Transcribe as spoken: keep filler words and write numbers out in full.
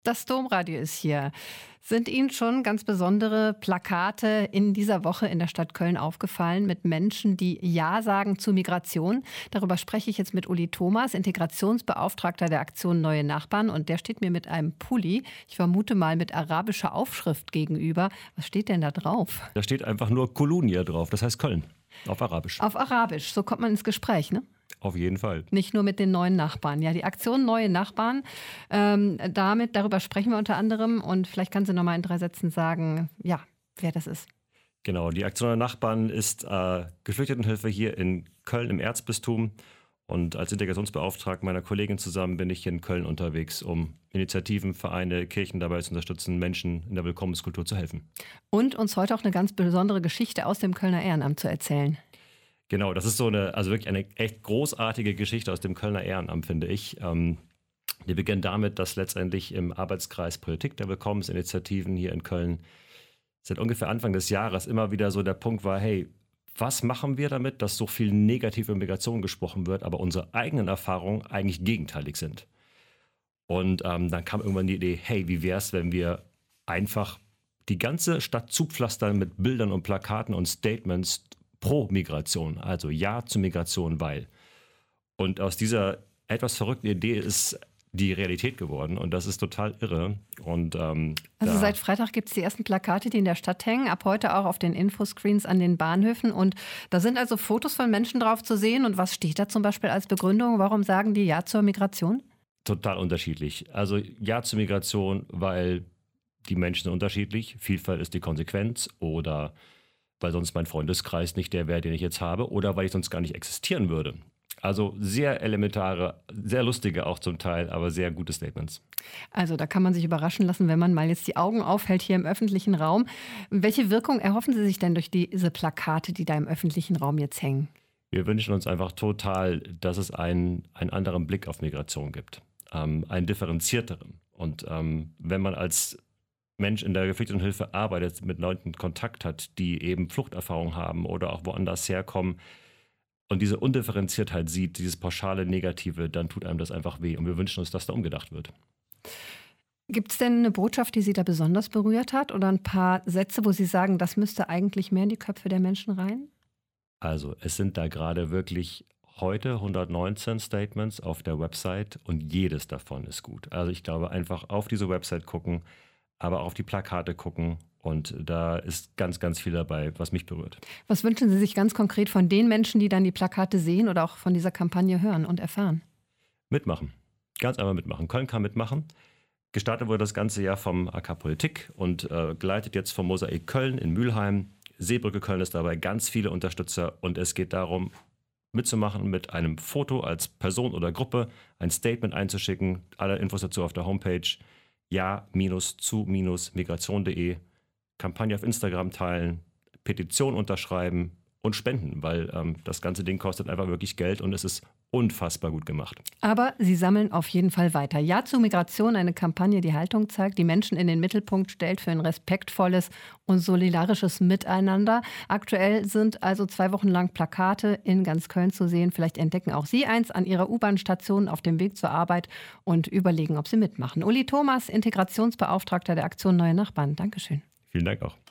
Das Domradio ist hier. Sind Ihnen schon ganz besondere Plakate in dieser Woche in der Stadt Köln aufgefallen mit Menschen, die Ja sagen zu Migration? Darüber spreche ich jetzt mit Uli Thomas, Integrationsbeauftragter der Aktion Neue Nachbarn. Und der steht mir mit einem Pulli, ich vermute mal mit arabischer Aufschrift gegenüber. Was steht denn da drauf? Da steht einfach nur Kolunia drauf, das heißt Köln, auf Arabisch. Auf Arabisch, so kommt man ins Gespräch, ne? Auf jeden Fall. Nicht nur mit den neuen Nachbarn. Ja, die Aktion Neue Nachbarn, ähm, damit, darüber sprechen wir unter anderem. Und vielleicht kannst du noch mal in drei Sätzen sagen, ja, wer das ist. Genau, die Aktion Neue Nachbarn ist äh, Geflüchtetenhilfe hier in Köln im Erzbistum. Und als Integrationsbeauftragter meiner Kollegin zusammen bin ich hier in Köln unterwegs, um Initiativen, Vereine, Kirchen dabei zu unterstützen, Menschen in der Willkommenskultur zu helfen. Und uns heute auch eine ganz besondere Geschichte aus dem Kölner Ehrenamt zu erzählen. Genau, das ist so eine, also wirklich eine echt großartige Geschichte aus dem Kölner Ehrenamt, finde ich. Ähm, die beginnt damit, dass letztendlich im Arbeitskreis Politik der Willkommensinitiativen hier in Köln seit ungefähr Anfang des Jahres immer wieder so der Punkt war, hey, was machen wir damit, dass so viel negativ über Migration gesprochen wird, aber unsere eigenen Erfahrungen eigentlich gegenteilig sind? Und ähm, dann kam irgendwann die Idee, hey, wie wäre es, wenn wir einfach die ganze Stadt zupflastern mit Bildern und Plakaten und Statements pro Migration, also Ja zur Migration, weil. Und aus dieser etwas verrückten Idee ist die Realität geworden und das ist total irre. Und, ähm, also seit Freitag gibt es die ersten Plakate, die in der Stadt hängen, ab heute auch auf den Infoscreens an den Bahnhöfen. Und da sind also Fotos von Menschen drauf zu sehen. Und was steht da zum Beispiel als Begründung? Warum sagen die Ja zur Migration? Total unterschiedlich. Also Ja zur Migration, weil die Menschen sind unterschiedlich. Vielfalt ist die Konsequenz oder weil sonst mein Freundeskreis nicht der wäre, den ich jetzt habe, oder weil ich sonst gar nicht existieren würde. Also sehr elementare, sehr lustige auch zum Teil, aber sehr gute Statements. Also da kann man sich überraschen lassen, wenn man mal jetzt die Augen aufhält hier im öffentlichen Raum. Welche Wirkung erhoffen Sie sich denn durch diese Plakate, die da im öffentlichen Raum jetzt hängen? Wir wünschen uns einfach total, dass es einen, einen anderen Blick auf Migration gibt, ähm, einen differenzierteren. Und ähm, wenn man als Mensch in der Geflüchtetenhilfe arbeitet, mit Leuten Kontakt hat, die eben Fluchterfahrung haben oder auch woanders herkommen und diese Undifferenziertheit sieht, dieses pauschale Negative, dann tut einem das einfach weh. Und wir wünschen uns, dass da umgedacht wird. Gibt es denn eine Botschaft, die Sie da besonders berührt hat oder ein paar Sätze, wo Sie sagen, das müsste eigentlich mehr in die Köpfe der Menschen rein? Also es sind da gerade wirklich heute hundertneunzehn Statements auf der Website und jedes davon ist gut. Also ich glaube, einfach auf diese Website gucken, aber auf die Plakate gucken und da ist ganz, ganz viel dabei, was mich berührt. Was wünschen Sie sich ganz konkret von den Menschen, die dann die Plakate sehen oder auch von dieser Kampagne hören und erfahren? Mitmachen, ganz einfach mitmachen. Köln kann mitmachen. Gestartet wurde das ganze Jahr vom A K Politik und äh, geleitet jetzt vom Mosaik Köln in Mülheim. Seebrücke Köln ist dabei, ganz viele Unterstützer und es geht darum, mitzumachen mit einem Foto als Person oder Gruppe, ein Statement einzuschicken, alle Infos dazu auf der Homepage ja-zu-migration punkt de, Kampagne auf Instagram teilen, Petition unterschreiben und spenden, weil ähm, das ganze Ding kostet einfach wirklich Geld und es ist unfassbar gut gemacht. Aber Sie sammeln auf jeden Fall weiter. Ja zu Migration, eine Kampagne, die Haltung zeigt, die Menschen in den Mittelpunkt stellt für ein respektvolles und solidarisches Miteinander. Aktuell sind also zwei Wochen lang Plakate in ganz Köln zu sehen. Vielleicht entdecken auch Sie eins an Ihrer U-Bahn-Station auf dem Weg zur Arbeit und überlegen, ob Sie mitmachen. Uli Thomas, Integrationsbeauftragter der Aktion Neue Nachbarn. Dankeschön. Vielen Dank auch.